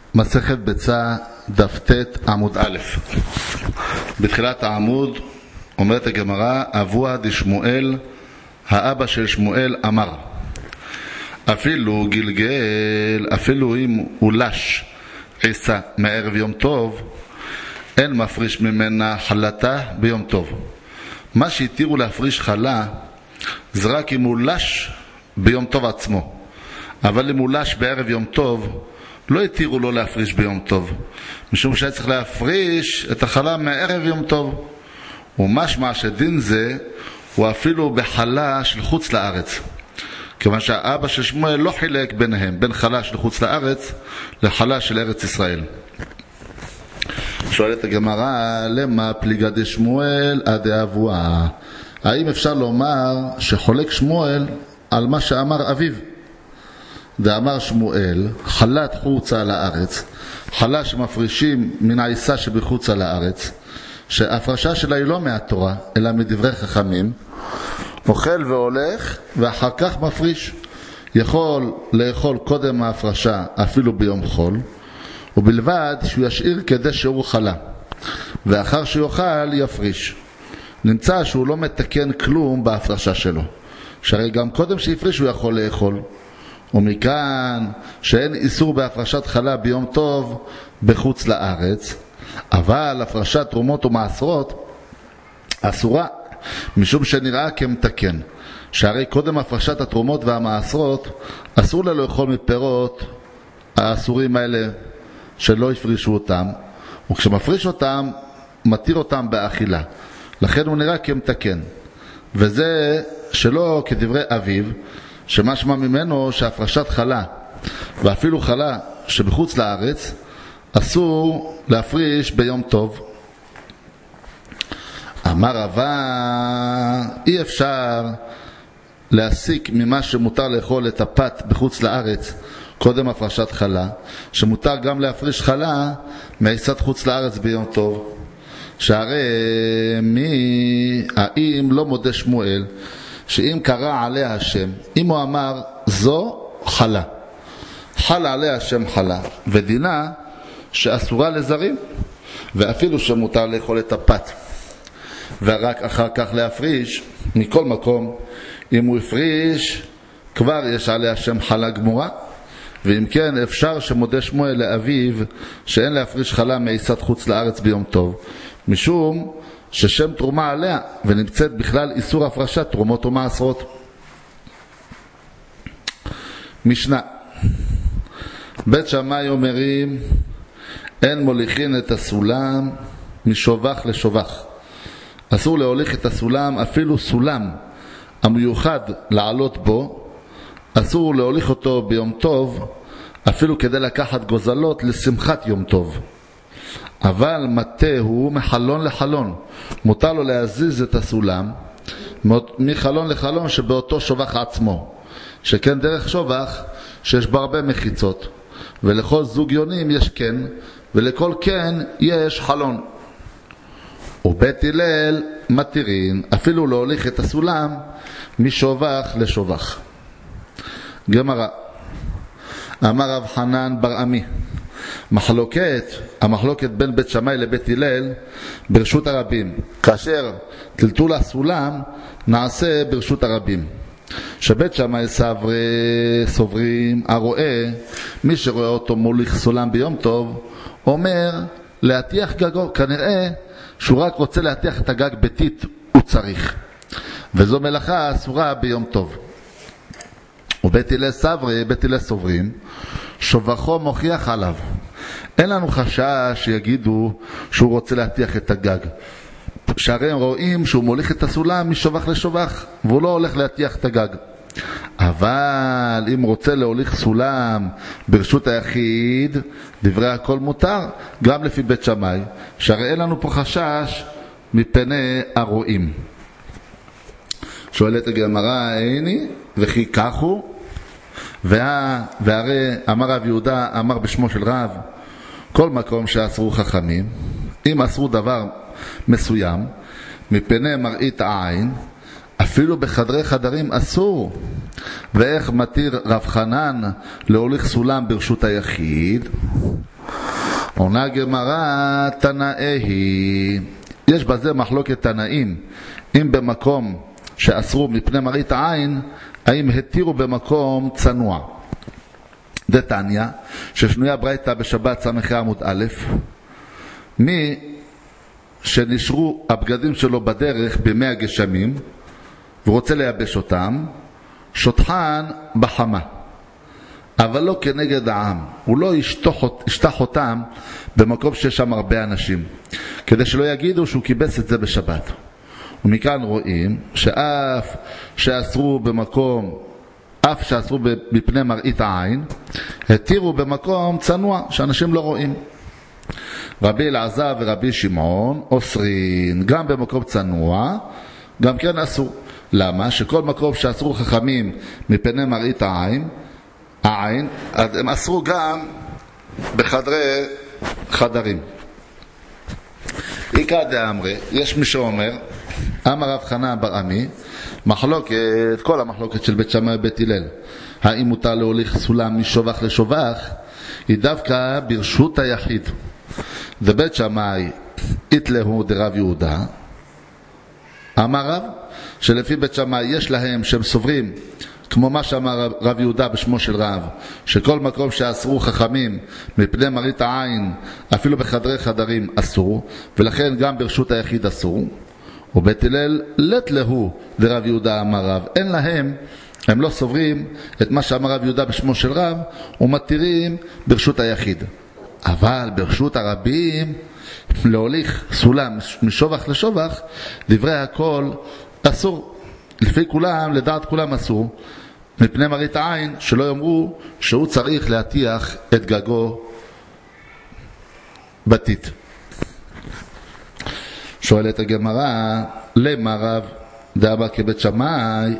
מסכת ביצה דף ט עמוד א'. בתחילת העמוד אומרת הגמרא, אבוה דשמואל, האבא של שמואל אמר, אפילו גלגל, אפילו אם הוא לש עיסה מערב יום טוב, אין מפריש ממנה חלתה ביום טוב. מה שהתירו להפריש חלה זה רק אם הוא לש ביום טוב עצמו, אבל אם הוא לש בערב יום טוב לא התירו לו להפריש ביום טוב, משום שהיה צריך להפריש את החלה מערב יום טוב. ומשמע שדין זה הוא אפילו בחלה של חוץ לארץ, כיוון שהאבא של שמואל לא חילק ביניהם, בין חלה של חוץ לארץ לחלה של ארץ ישראל. שואלת הגמרא, למה פליגה דשמואל עד אבוה? האם אפשר לומר שחולק שמואל על מה שאמר אביו? דאמר שמואל, חלת חוצה לארץ, חלה שמפרישים מן העיסה שבחוצה לארץ, שההפרשה שלה היא לא מהתורה אלא מדברי חכמים, אוכל והולך ואחר כך מפריש. יכול לאכול קודם ההפרשה אפילו ביום חול, ובלבד שהוא ישאיר כדי שהוא חלה, ואחר שיוכל יפריש. נמצא שהוא לא מתקן כלום בהפרשה שלו, שהרי גם קודם שיפריש הוא יכול לאכול. ומכאן שאין איסור בהפרשת חלה ביום טוב בחוץ לארץ, אבל הפרשת תרומות ומעשרות אסורה, משום שנראה כמתקן, שהרי קודם הפרשת התרומות והמעשרות אסור לו לאכול מפירות האסורים האלה שלא יפרישו אותם, וכשמפריש אותם מתיר אותם באכילה, לכן הוא נראה כמתקן. וזה שלא כדברי אביו, שמשמע ממנו שהפרשת חלה ואפילו חלה שבחוץ לארץ אסור להפריש ביום טוב. אמר רבא, אי אפשר להסיק ממה שמותר לאכול את הפת בחוץ לארץ קודם הפרשת חלה, שמותר גם להפריש חלה מעיסת חוץ לארץ ביום טוב. שהרי האם לא מודה שמואל שאם קרא עליה השם, אם הוא אמר זו חלה, חלה עליה השם חלה, ודינה שאסורה לזרים, ואפילו שמותר לאכול את הפת ורק אחר כך להפריש. מכל מקום, אם הוא הפריש כבר יש עליה השם חלה גמורה, ואם כן אפשר שמודה שמואל לאביו שאין להפריש חלה מעיסת חוץ לארץ ביום טוב, משום ששם תרומה עליה ונמצאת בכלל איסור הפרשת תרומות ומעשרות. משנה, בית שמאי אומרים אין מוליכין את הסולם משובח לשובח. אסור להוליך את הסולם, אפילו סולם המיוחד לעלות בו אסור להוליך אותו ביום טוב, אפילו כדי לקחת גוזלות לשמחת יום טוב. אבל מטה הוא מחלון לחלון, מותר לו להזיז את הסולם מחלון לחלון שבאותו שובח עצמו, שכן דרך שובח שיש בה הרבה מחיצות, ולכל זוג יונים יש כן, ולכל כן יש חלון. ובית הלל מתירין אפילו להוליך את הסולם משובח לשובח. גמרא, אמר רב חנן בר עמי, המחלוקת בין בית שמאי לבית הלל ברשות הרבים, כאשר טלטול הסולם נעשה ברשות הרבים. שבית שמאי סוברים הרואה, מי שרואה אותו מוליך סולם ביום טוב אומר להטיח גגו, כנראה שהוא רק רוצה להטיח את הגג ביתית, הוא צריך, וזו מלאכה אסורה ביום טוב. ובית הלל סוברים שובחו מוכיח עליו, אין לנו חשש שיגידו שהוא רוצה להטיח את הגג, שהרי הם רואים שהוא מוליך את הסולם משובח לשובח והוא לא הולך להטיח את הגג. אבל אם רוצה להוליך סולם ברשות היחיד, דברי הכל מותר, גם לפי בית שמאי, שהרי אין לנו פה חשש מפני הרואים. שואלת הגמרא, איני וכי כך הוא? והרי אמר רב יהודה, אמר בשמו של רב, כל מקום שאסרו חכמים, אם אסרו דבר מסוים מפני מראית העין, אפילו בחדרי חדרים אסור. ואיך מתיר רב חנן להוליך סולם ברשות היחיד? עונה גמרא תנאי, יש בזה מחלוקת תנאים, אם במקום שאסרו מפני מראית העין, האם התירו במקום צנוע. דתניא, ששנויה ברייתא בשבת סמכי עמוד א', מי שנשרו הבגדים שלו בדרך בימי הגשמים, ורוצה לייבש אותם, שוטחן בחמה, אבל לא כנגד העם. הוא לא ישטח אותם במקום שיש שם הרבה אנשים, כדי שלא יגידו שהוא קיבס את זה בשבת. ומכאן רואים שאף שאסרו מפני מראית העין, התירו במקום צנוע שאנשים לא רואים. רבי אלעזר ורבי שמעון אוסרין, גם במקום צנוע, גם כן אסור. למה? שכל מקום שאסרו חכמים מפני מראית העין, אז הם אסרו גם בחדרי חדרים. איקא דאמרי, יש מי שאומר, אמר רב חנן בר עמי, כל המחלוקת של בית שמאי ובית הלל, האם מותר להוליך סולם משובח לשובח, היא דווקא ברשות היחיד. ובית שמאי התלהו דרב יהודה, אמר רב, שלפי בית שמאי יש להם שהם סוברים, כמו מה שאמר רב יהודה בשמו של רב, שכל מקום שאסרו חכמים מפני מראית העין, אפילו בחדרי חדרים אסור, ולכן גם ברשות היחיד אסור. ובית הלל לתלהו דרב יהודה אמר רב, אין להם, הם לא סוברים את מה שאמר רב יהודה בשמו של רב, ומתירים ברשות היחיד. אבל ברשות הרבים, להוליך סולם משובח לשובח, דברי הכל אסור. לפי כולם, לדעת כולם אסור, מפני מראית העין, שלא יאמרו שהוא צריך להטיח את גגו בתית. שואלת הגמרא, למה רב דאמר כבית שמאי,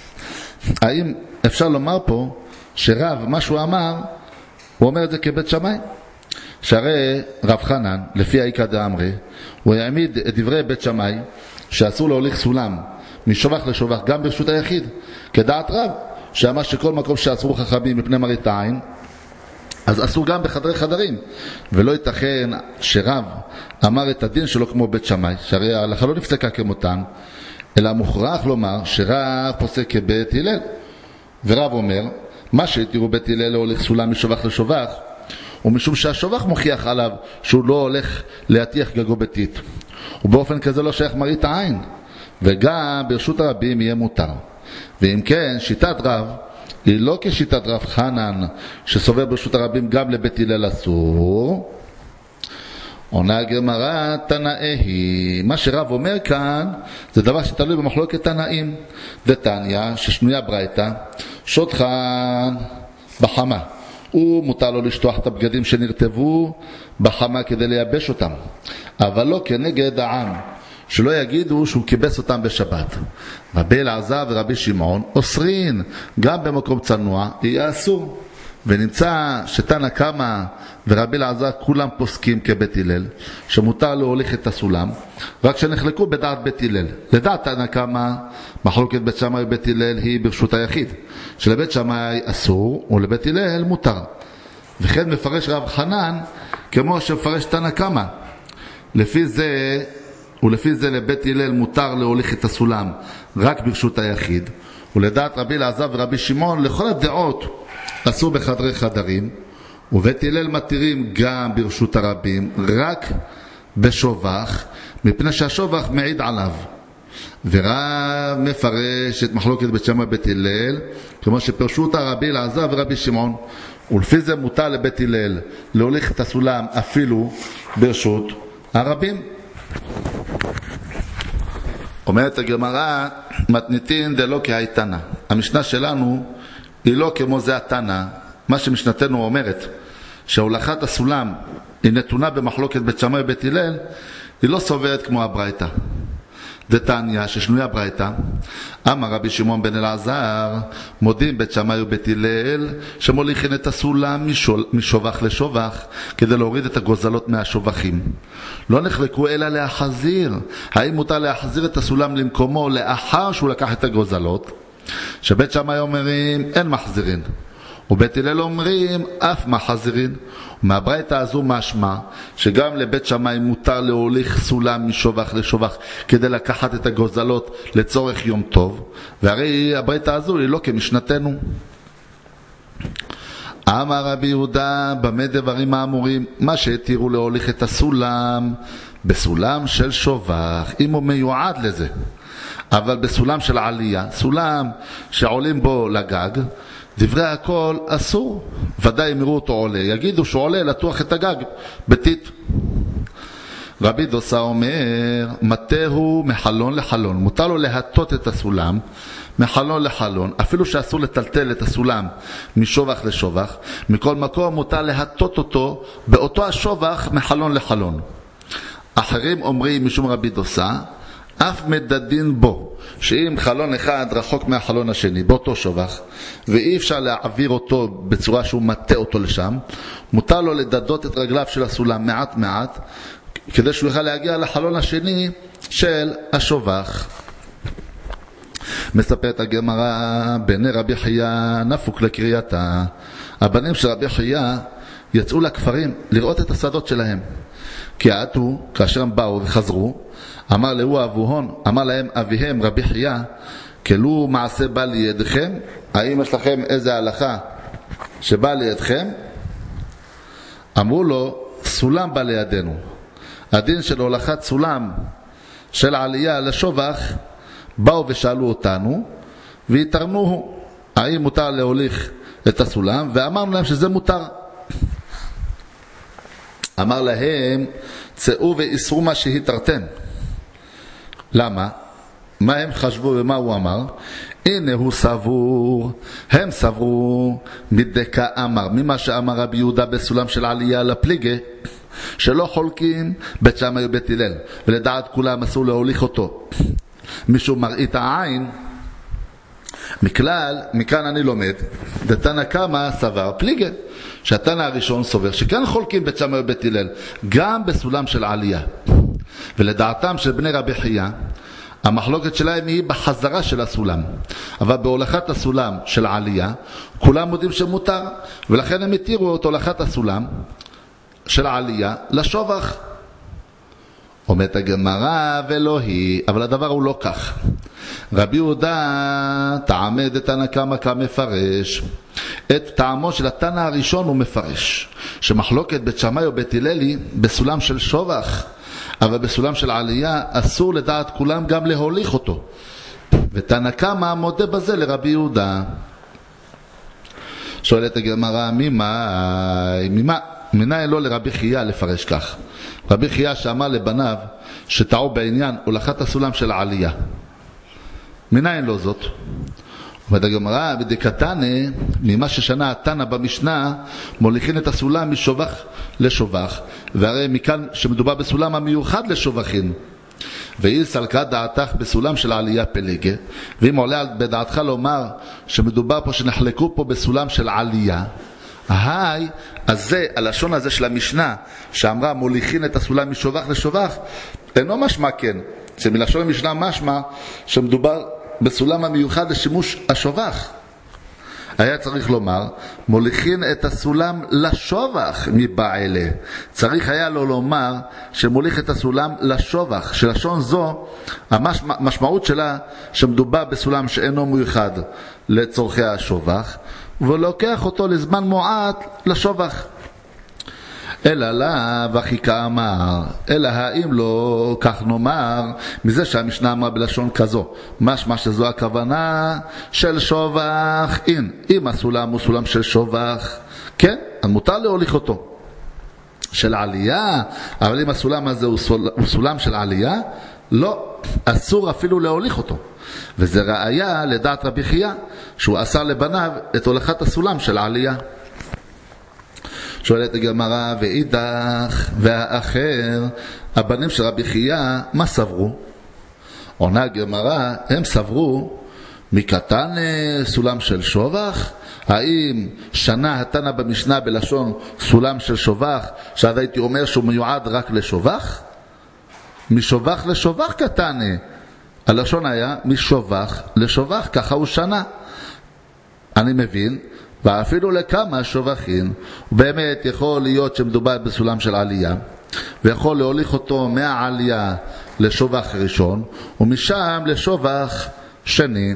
האם אפשר לומר פה שרב, מה שהוא אמר, הוא אומר את זה כבית שמאי? שהרי רב חנן, לפי האיקא דאמרי, הוא יעמיד את דברי בית שמאי, שאסור להוליך סולם משובח לשובח גם ברשות היחיד, כדעת רב, שאמר שכל מקום שאסרו חכמים מפני מראית העין, אז אסור גם בחדרי חדרים. ולא ייתכן שרב אמר את הדין שלו כמו בית שמאי, שהרי ההלכה לא נפסקה כמותן, אלא מוכרח לומר שרב פוסק כבית הלל. ורב אומר, מה שהתירו בית הלל להוליך סולם משובח לשובח, ומשום שהשובח מוכיח עליו שהוא לא הולך להטיח גגו בתית, ובאופן כזה לא שייך מראית העין, וגם ברשות הרבים יהיה מותר. ואם כן, שיטת רב היא לא כשיטת רב חנן, שסובר ברשות הרבים גם לבית הלל אסור. עונה הגמרא תנאי, מה שרב אומר כאן זה דבר שתלוי במחלוקת תנאים. דתניא, ששנויה ברייתא, שוטחן בחמה, הוא מותר לו לשטוח את הבגדים שנרטבו בחמה כדי לייבש אותם, אבל לא כנגד העם, שלא יגידו שהוא קיבס אותם בשבת. רבי אלעזר ורבי שמעון אוסרין, גם במקום צנוע יהיה אסור. ונמצא שתנא קמא ורבי אלעזר כולם פוסקים כבית הלל, שמותר להוליך את הסולם, רק שנחלקו בדעת בית הלל. לדעת תנא קמא, מחלוקת בית שמאי ובית הלל היא ברשות היחיד, שלבית שמאי אסור ולבית הלל מותר. וכן מפרש רב חנן כמו שמפרש תנא קמא, לפי זה לבית הלל מותר להוליך את הסולם רק ברשות היחיד, ולדעת רבי אלעזר ורבי שמעון לכל הדעות אסור בחדרי חדרים, ובית הלל מתירים גם ברשות הרבים רק בשובח, מפני שהשובח מעיד עליו. ורב מפרש את מחלוקת בית שמאי ובית הלל כמו שפרשו אותה רבי אלעזר ורבי שמעון, ולפי זה מותר לבית הלל להוליך את הסולם אפילו ברשות הרבים. אומרת הגמרא, מתניתין דלא כהייתנא, המשנה שלנו היא לא כמו זה התנא. מה שמשנתנו אומרת שהולכת הסולם היא נתונה במחלוקת בית שמאי ובית הלל, היא לא סוברת כמו הברייתא. דתניא, ששנויה ברייתא, אמר רבי שמעון בן אלעזר, מודים בית שמאי ובית הלל שמוליכין את הסולם משובח לשובח כדי להוריד את הגוזלות מהשובחים. לא נחלקו אלא להחזיר, האם מותר להחזיר את הסולם למקומו לאחר שהוא לקח את הגוזלות? שבית שמאי אומרים אין מחזירין, ובית הלל אומרים אף מחזירין. מהברייתא הזו משמע שגם לבית שמאי מותר להוליך סולם משובח לשובח כדי לקחת את הגוזלות לצורך יום טוב, והרי הברייתא הזו היא לא כמשנתנו. אמר רבי יהודה במה דברים האמורים, מה שהתירו להוליך את הסולם בסולם של שובח אם הוא מיועד לזה, אבל בסולם של עלייה, סולם שעולים בו לגג, דברי הכל אסור. ודאי אם יראו אותו עולה, יגידו שהוא עולה לתוח את הגג בתית. רבי דוסה אומר מתהו מחלון לחלון, מותר לו להטות את הסולם מחלון לחלון, אפילו שאסור לטלטל את הסולם משובח לשובח, מכל מקום מותר להטות אותו באותו השובח מחלון לחלון. אחרים אומרים משום רבי דוסה אף מדדין בו, שאם חלון אחד רחוק מהחלון השני באותו שובח ואי אפשר להעביר אותו בצורה שהוא מטה אותו לשם, מותר לו לדדות את רגליו של הסולם מעט מעט כדי שהוא יוכל להגיע לחלון השני של השובח. מספרת הגמרא בני רבי חייא נפוק לקרייתה, הבנים של רבי חייא יצאו לכפרים לראות את השדות שלהם, כי עתו כאשר הם באו וחזרו, אמר להו אבוהון, אמר להם אביהם רבי חייא, כלו מעשה בא לידכם, האם יש לכם איזה הלכה שבא לידכם? אמרו לו סולם בא לידינו, הדין של הולכת סולם של עלייה לשובח, באו ושאלו אותנו והתרנוהו האם מותר להוליך את הסולם, ואמרנו להם שזה מותר. אמר להם צאו ואיסרו מה שהתרתם. למה? מה הם חשבו ומה הוא אמר? הנה הוא סבור, הם סברו מדקה אמר, ממה שאמר רבי יהודה בסולם של עלייה לפליגה, שלא חולקים בית שמאי ובית הלל, ולדעת כולם אסור להוליך אותו משום מראית העין. מכלל, מכאן אני לומד דתנא קמא סבר פליגה, שהתנא הראשון סובר שכן חולקים בית שמאי ובית הלל גם בסולם של עלייה, ולדעתם של בני רבי חייא המחלוקת שלהם היא בחזרה של הסולם, אבל בהולכת הסולם של עלייה כולם מודים שמותר, ולכן הם התירו את הולכת הסולם של עלייה לשובח. אומרת הגמרא ולא היא, אבל הדבר הוא לא כך. רבי יהודה תעמד את תנא קמא כמפרש, את טעמו של התנא הראשון הוא מפרש שמחלוקת בית שמאי ובית הלל היא בסולם של שובח, אבל בסולם של עלייה אסור לדעת כולם גם להוליך אותו, ותנא קמא מודה בזה לרבי יהודה. שואלת הגמרא מנין לא לרבי חייא לפרש כך? רבי חייא שאמר לבניו שטעו בעניין הולכת הסולם של העלייה, מנין לא זאת? אומרת הגמרא בדקתנא ממה ששנה התנא במשנה מוליכין את הסולם משובח לשובח, והרי מכאן שמדובר בסולם המיוחד לשובחין. והיא סלקה דעתך בסולם של עלייה פלגה, ואם עולה בדעתך לומר שמדובר פה שנחלקו פה בסולם של עלייה, היי, אז זה, הלשון הזה של המשנה שאמרה מוליכין את הסולם משובח לשובח, אינו משמע כן, שמלשון המשנה משמע שמדובר בסולם המיוחד לשימוש השובח. היה צריך לומר מוליכין את הסולם לשובח מבעלה, צריך היה לו לומר שמוליך את הסולם לשובח, שלשון זו המשמעות שלה שמדובר בסולם שאינו מיוחד לצורכי השובח, ולוקח אותו לזמן מועט לשובח. אלא לה וחיקה אמר, אלא האם לא כך נאמר מזה שהמשנה אמרה בלשון כזו, משמע שזו הכוונה של שובח. אם הסולם הוא סולם של שובח, כן, אז מותר להוליך אותו. של עלייה, אבל אם הסולם הזה הוא סולם של עלייה, לא, אסור אפילו להוליך אותו. וזה ראיה לדעת רבי חייא שהוא אסר לבניו את הולכת הסולם של העלייה. שואלת הגמרא ואידך והאחר, הבנים של רבי חייא מה סברו? עונה הגמרא הם סברו מקטן סולם של שובח. האם שנה התנא במשנה בלשון סולם של שובח, שעד הייתי אומר שהוא מיועד רק לשובח? משובח לשובח קטן, הלשון היה משובח לשובח, ככה הוא שנה. אני מבין ואפילו לכמה שובחים. באמת יכול להיות שמדובר בסולם של עלייה, ויכול להוליך אותו מהעלייה לשובח ראשון, ומשם לשובח שני.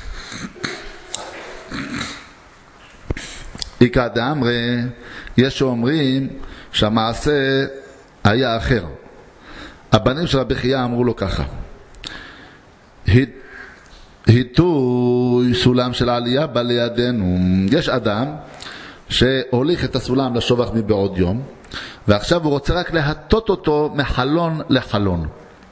איקא דאמרי, יש שאומרים שהמעשה היה אחר. הבנים של רבי חייא אמרו לו ככה: היטוי סולם של עלייה בא לידינו. יש אדם שהוליך את הסולם לשובח מבעוד יום, ועכשיו הוא רוצה רק להטות אותו מחלון לחלון,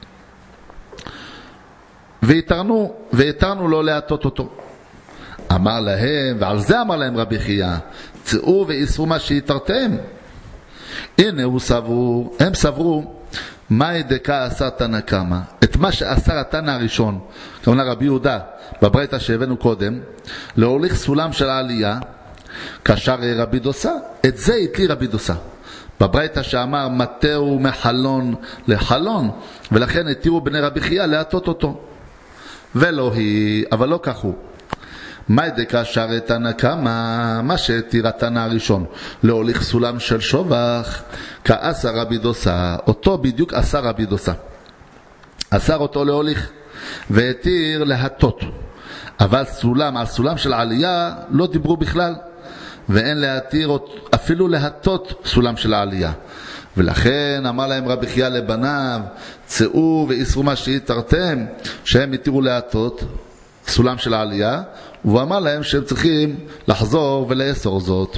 והתרנו לו להטות אותו. אמר להם, ועל זה אמר להם רבי חייא, צאו ואיסרו מה שהתרתם. הנה הוא סבור, הם סברו, מה ידקה עשה תנא קמא, את מה שעשה התנא הראשון, כמובן רבי יהודה בברייתא שהבאנו קודם, להוליך סולם של העלייה, קשר רבי דוסה, את זה התלי רבי דוסה בברייתא שאמר מטהו מחלון לחלון, ולכן התירו בני רבי חייא להטות אותו. ולא היא, אבל לא כך הוא. מה ידקה שר תנא קמא, מה שהתיר התנא הראשון להוליך סולם של שובח, כעשה רבי דוסה, אותו בדיוק עשה רבי דוסה, אסר אותו להוליך והתיר להטות. אבל סולם, על סולם של עלייה לא דיברו בכלל, ואין להתיר אפילו להטות סולם של העלייה. ולכן אמר להם רבי חייא לבניו, צאו ואיסרו מה שהתרתם, שהם התירו להטות סולם של העלייה, והוא אמר להם שהם צריכים לחזור ולאסור זאת.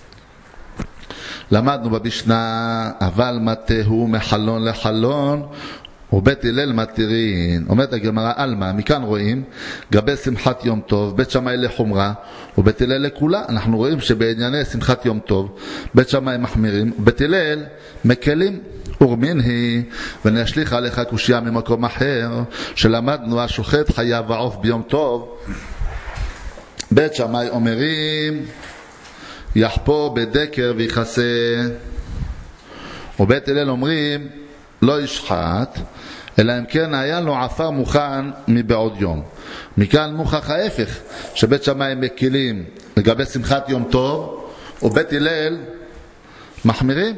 למדנו במשנה, אבל מטהו מחלון לחלון ובית הלל מתירין. אומרת הגמרא אלמה, מכאן רואים גבי שמחת יום טוב בית שמאי לחומרה ובית הלל לכולה. אנחנו רואים שבענייני שמחת יום טוב בית שמאי מחמירים, בית הלל מקלים. ורמין היא, ונשליך עליך קושיה ממקום אחר שלמדנו, השוחט חייב העוף ביום טוב. בית שמאי אומרים יחפור בדקר ויחסה, ובית הלל אומרים לא ישחט, אלא אם כן היה לו עפר מוכן מבעוד יום. מכאן מוכח ההפך, שבית שמאי מקילים לגבי שמחת יום טוב, ובית הלל מחמירים.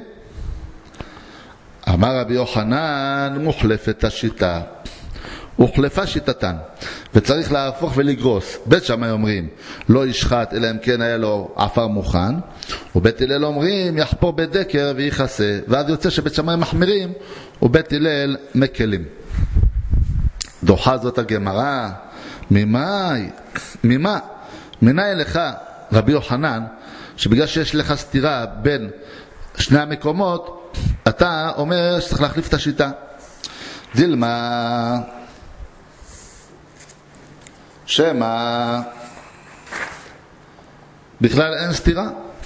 אמר רבי יוחנן, מוחלפת השיטה, הוחלפה שיטתן, וצריך להפוך ולגרוס. בית שמאי אומרים לא ישחט אלא אם כן היה לו עפר מוכן, ובית הלל אומרים יחפור בדקר ויחסה, ואז יוצא שבית שמאי מחמירים ובית הלל מקלים. דוחה זאת הגמרא, מנין לך רבי יוחנן שבגלל שיש לך סתירה בין שני המקומות אתה אומר שצריך להחליף את השיטה? דילמה שמה בכלל אין סתירה.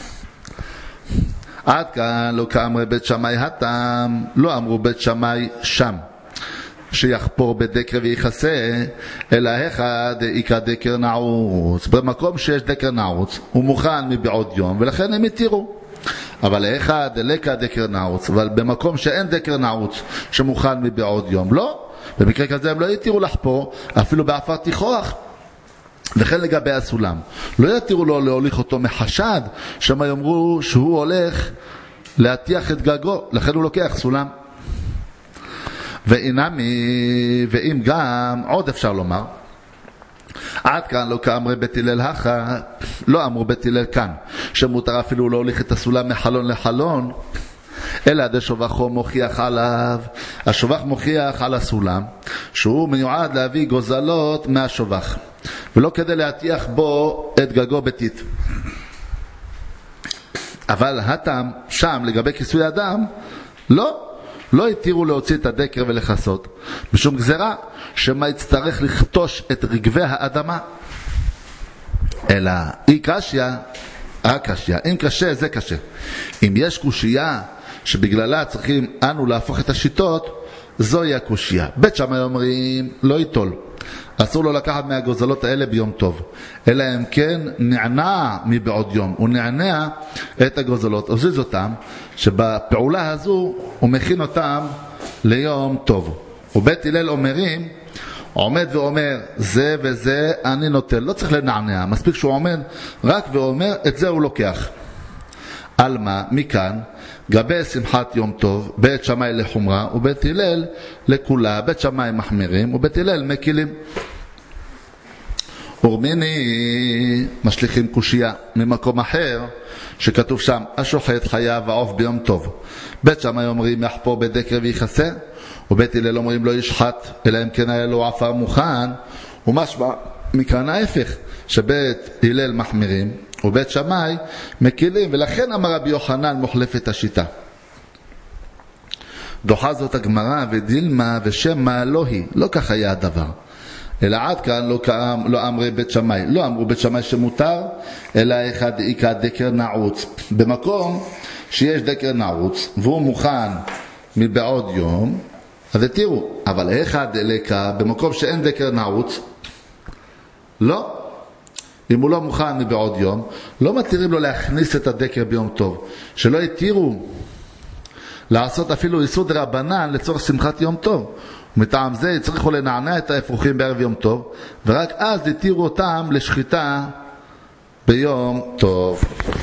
עד כאן לא כאמרי בית שמאי הטעם, לא אמרו בית שמאי שם שיחפור בדקר ויחסה, אלא אחד איקא דקר נעוץ, במקום שיש דקר נעוץ הוא מוכן מבעוד יום ולכן הם התירו. אבל אחד לקא דקר נעוץ, אבל במקום שאין דקר נעוץ שמוכן מבעוד יום לא, במקרה כזה הם לא יתירו לחפור אפילו בעפר תיכוח. וכן לגבי הסולם, לא יתירו לו להוליך אותו מחשד שמה יאמרו שהוא הולך להטיח את גגו, לכן הוא לוקח סולם. ואם גם עוד אפשר לומר, עד כאן לא כאמרי בית הלל הכה, לא אמרו בית הלל כאן שמותר אפילו להוליך את הסולם מחלון לחלון, אלא דשובחו מוכיח עליו, השובח מוכיח על הסולם שהוא מיועד להביא גוזלות מהשובח, ולא כדי להטיח בו את גגו ביתית. אבל הטעם שם לגבי כיסוי אדם לא התירו להוציא את הדקר ולחסות, משום גזרה שמה יצטרך לכתוש את רגבי האדמה. אלא אי קשיה, הקשיה, אם קשה זה קשה. אם יש קושייה שבגללה צריכים אנו להפוך את השיטות, זוהי הקושייה. בית שמאי אומרים לא ייטול, אסור לו לקחת מהגוזלות האלה ביום טוב, אלא אם כן נענה מבעוד יום, הוא נענה את הגוזלות, עוזיז אותם, שבפעולה הזו הוא מכין אותם ליום טוב. ובית הלל אומרים עומד ואומר זה וזה אני נוטל, לא צריך לנענע, מספיק שהוא עומד רק ואומר את זה הוא לוקח. על מה? מכאן גבי שמחת יום טוב בית שמאי לחומרה ובית הלל לכולה, בית שמאי מחמירים ובית הלל מקילים. ורמיני משליחים קושייה ממקום אחר שכתוב שם השוחט חייב העוף ביום טוב, בית שמאי אומרים יחפור בדקר ויחסה, ובית הלל אומרים לא ישחט אלא אם כן היה לו עפר מוכן, ומשמע מכאן ההפך שבית הלל מחמירים ובית שמאי מקילים, ולכן אמר רבי יוחנן מוחלפת השיטה. דוחה זאת הגמרא ודילמה ושמה לא היא, לא כך היה הדבר, אלא עד כאן לא אמרי בית שמאי, לא אמרו בית שמאי שמותר, אלא אחד איקה דקר נעוץ, במקום שיש דקר נעוץ והוא מוכן מבעוד יום אז תראו, אבל אחד אליקה במקום שאין דקר נעוץ לא, אם הוא לא מוכן מבעוד יום לא מתירים לו להכניס את הדקר ביום טוב, שלא יתירו לעשות אפילו יסוד רבנן לצורך שמחת יום טוב, ומטעם זה יצריכו לנענע את האפרוחים בערב יום טוב ורק אז יתירו אותם לשחיטה ביום טוב.